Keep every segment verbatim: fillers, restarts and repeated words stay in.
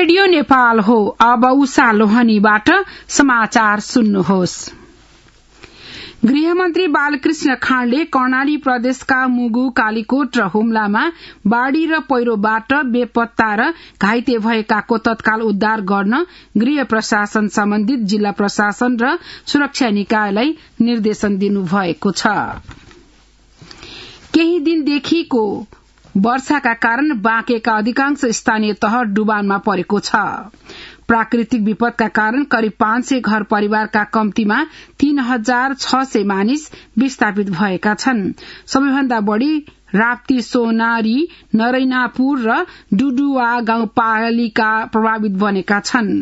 Radio Nepal हो। अब उषा लोहनीबाट समाचार सुन्नुहोस्। गृहमन्त्री बालकृष्ण खाँडले कर्णाली प्रदेशका मुगु, कालीकोट र हुम्लामा बाढ़ी र पहिरोबाट बेपत्ता र घाइते भएकाको तत्काल उद्धार गर्न गृह प्रशासन सम्बन्धित जिल्ला प्रशासन र सुरक्षा निकायलाई निर्देशन दिनुभएको छ। केही दिनदेखिको वर्षाका कारण बाँकेका अधिकांश स्थानीय तह डुबानमा परेको छ। प्राकृतिक विपदका कारण करिब पाँच सय घर परिवारका कम्तीमा तीन हजार छ सय मानिस विस्थापित भएका छन्। सबैभन्दा बढ़ी राप्ती, सोनारी, नरैनापुर र डुडुवा गाउँपालिका प्रभावित बनेका छन्।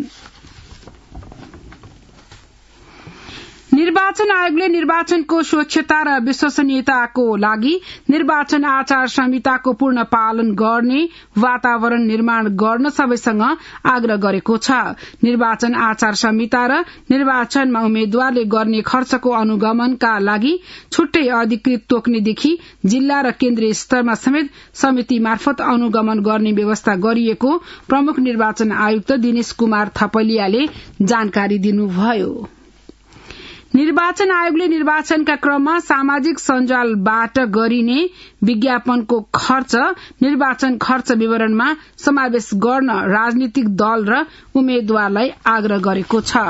निर्वाचन आयोगले निर्वाचनको स्वच्छता र विश्वसनीयताको लागि निर्वाचन आचार संहिताको पूर्ण पालन गर्ने वातावरण निर्माण गर्न सबैसँग आग्रह गरेको छ। निर्वाचन आचार संहिता र निर्वाचनमा उम्मेद्वारले गर्ने खर्चको अनुगमनका लागि छुट्टै अधिकृत तोक्नेदेखि जिल्ला र केन्द्रीय स्तरमा समेत समिति मार्फत अनुगमन गर्ने व्यवस्था गरिएको प्रमुख निर्वाचन आयुक्त दिनेश कुमार थपलियाले जानकारी दिनुभयो। निर्वाचन आयोगले निर्वाचनका क्रममा सामाजिक सञ्जालबाट गरिने विज्ञापनको खर्च निर्वाचन खर्च विवरणमा समावेश गर्न राजनीतिक दल र उम्मेद्वारलाई आग्रह गरेको छ।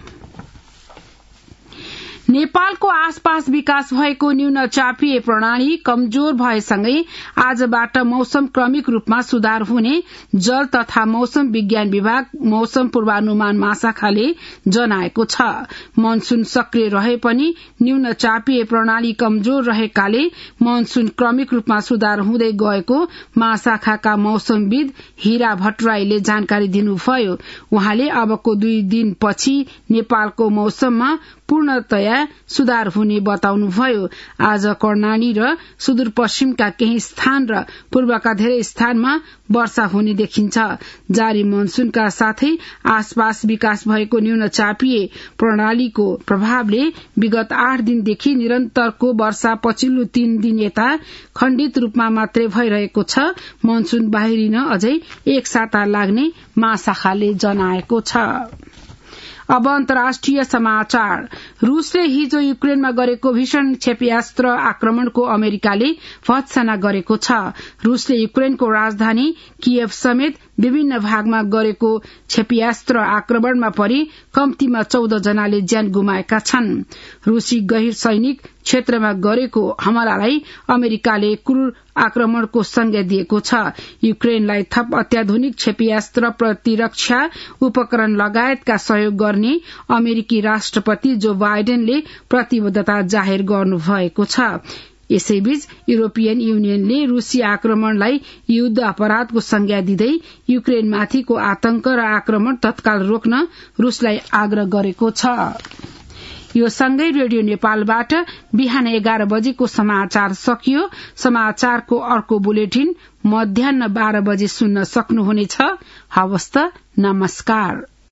नेपालको आसपास विकास भएको न्यून चापिए प्रणाली कमजोर भएसँगै आजबाट मौसम क्रमिक रूपमा सुधार हुने जल तथा मौसम विज्ञान विभाग मौसम पूर्वानुमान महाशाखाले जनाएको छ। मनसून सक्रिय रहे पनि न्यून चापिए प्रणाली कमजोर रहेकाले मनसून क्रमिक रूपमा सुधार हुँदै गएको महाशाखाका मौसमविद हीरा भट्टराईले जानकारी दिनुभयो। उहाँले अबको दुई दिनपछि नेपालको मौसममा पूर्णतया सुधार हुने बताउनुभयो। आज कर्णाली र सुदूरपश्चिमका केही स्थान र पूर्वका धेरै स्थानमा वर्षा हुने देखिन्छ। जारी मनसूनका साथै आसपास विकास भएको न्यून चापिए प्रणालीको प्रभावले विगत आठ दिनदेखि निरन्तरको वर्षा पछिल्लो तीन दिन यता खण्डित रूपमा मात्रै भइरहेको छ। मनसून बाहिरिन अझै एक साता लाग्ने महाशाखाले जनाएको छ। अब अन्तर्राष्ट्रिय समाचार। रूसले हिजो युक्रेनमा गरेको भीषण क्षेपणास्त्र आक्रमणको अमेरिकाले भर्त्सना गरेको छ। रूसले युक्रेनको राजधानी कियव समेत विभिन्न भागमा गरेको क्षेपणास्त्र आक्रमणमा परि कम्तीमा चौध जनाले ज्यान गुमाएका छन्। रूसी गहिर सैनिक क्षेत्रमा गरेको हमलालाई अमेरिकाले क्रूर आक्रमणको संज्ञा दिएको छ। युक्रेनलाई थप अत्याधुनिक क्षेपणास्त्र प्रतिरक्षा उपकरण लगायतका सहयोग गर्ने अमेरिकी राष्ट्रपति जो बाइडेनले प्रतिबद्धता जाहेर गर्नुभएको छ। यसैबीच युरोपियन युनियनले रूसी आक्रमणलाई युद्ध अपराधको संज्ञा दिँदै युक्रेनमाथिको आतंक र आक्रमण तत्काल रोक्न रूसलाई आग्रह गरेको छ। यो सँगै रेडियो नेपालबाट बिहान एघार बजेको समाचार सकियो। समाचारको अर्को बुलेटिन मध्याह्न बाह्र बजे सुन्न सक्नुहुनेछ। हवस् त, नमस्कार।